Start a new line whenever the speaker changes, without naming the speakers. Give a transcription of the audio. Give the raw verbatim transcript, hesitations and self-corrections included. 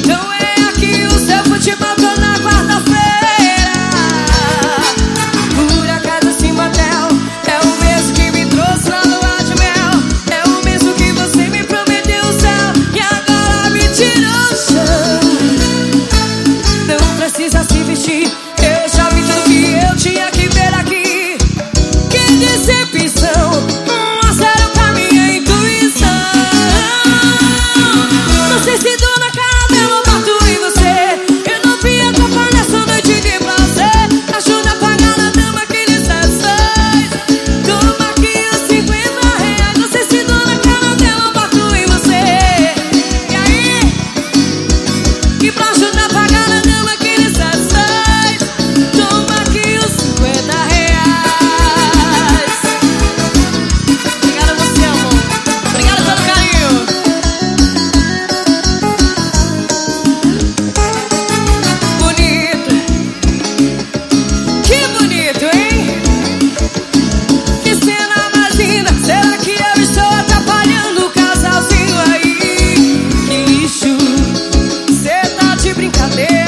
Então é aqui o seu futebol, tô na quarta-feira. Por acaso esse motel é o mesmo que me trouxe na lua de mel. É o mesmo que você me prometeu o céu e agora me tirou do chão. Não precisa se vestir, eu já vi tudo que eu tinha que ver aqui. Que decepção, um a zero pra minha intuição. Não sei se dou na cara dela ou bato em você. Eu não vi atrapalhar essa noite de prazer. Ajuda a pagar na dama aqueles sessões. Toma aqui os cinquenta reais. Não sei se dou na cara dela ou bato em você. E aí? E pra ajudar a pagar na dama aqueles sessões, toma aqui os cinquenta reais. Obrigada a você, amor. Obrigada pelo carinho. Bonito. Que bonito, hein? Que cena mais linda. Será que eu estou atrapalhando o casalzinho aí? Que lixo, cê tá de brincadeira.